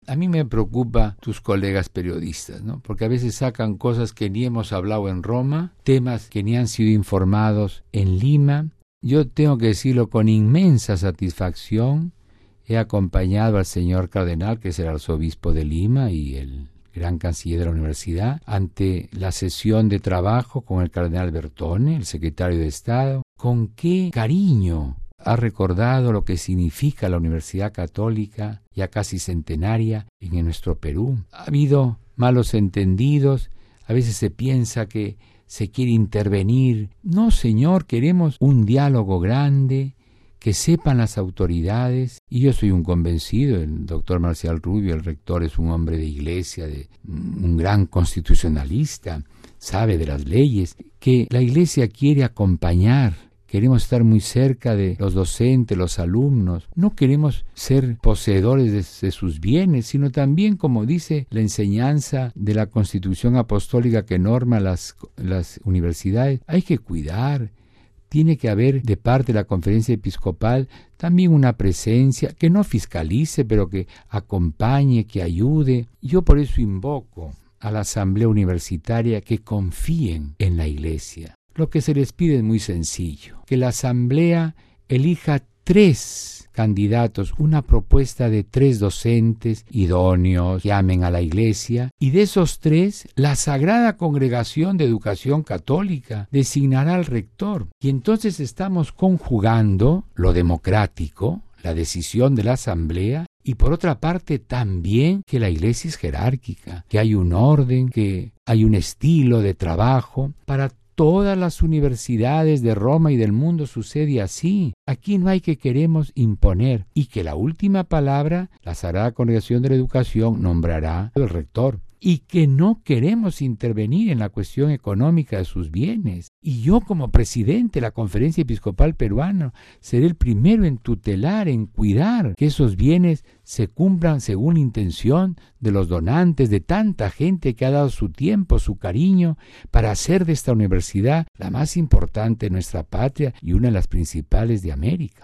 A mí me preocupa tus colegas periodistas, ¿no? Porque a veces sacan cosas que ni hemos hablado en Roma, temas que ni han sido informados en Lima. Yo tengo que decirlo con inmensa satisfacción. He acompañado al señor cardenal, que es el arzobispo de Lima y el gran canciller de la universidad, ante la sesión de trabajo con el cardenal Bertone, el secretario de Estado. Con qué cariño ha recordado lo que significa la Universidad Católica, ya casi centenaria, en nuestro Perú. Ha habido malos entendidos, a veces se piensa que se quiere intervenir. No, señor, queremos un diálogo grande, que sepan las autoridades, y yo soy un convencido, el doctor Marcial Rubio, el rector, es un hombre de iglesia, un gran constitucionalista, sabe de las leyes, que la iglesia quiere acompañar. Queremos estar muy cerca de los docentes, los alumnos. No queremos ser poseedores de sus bienes, sino también, como dice la enseñanza de la Constitución Apostólica que norma las universidades, hay que cuidar. Tiene que haber de parte de la Conferencia Episcopal también una presencia que no fiscalice, pero que acompañe, que ayude. Yo por eso invoco a la Asamblea Universitaria que confíen en la Iglesia. Lo que se les pide es muy sencillo, que la Asamblea elija 3 candidatos, una propuesta de 3 docentes idóneos que amen a la Iglesia, y de esos 3, la Sagrada Congregación de Educación Católica designará al rector. Y entonces estamos conjugando lo democrático, la decisión de la Asamblea, y por otra parte también que la Iglesia es jerárquica, que hay un orden, que hay un estilo de trabajo. Para todas las universidades de Roma y del mundo sucede así. Aquí no hay que queremos imponer, y que la última palabra, la Sagrada Congregación de la Educación nombrará el rector, y que no queremos intervenir en la cuestión económica de sus bienes. Y yo, como presidente de la Conferencia Episcopal Peruana, seré el primero en tutelar, en cuidar que esos bienes se cumplan según la intención de los donantes, de tanta gente que ha dado su tiempo, su cariño, para hacer de esta universidad la más importante de nuestra patria y una de las principales de América.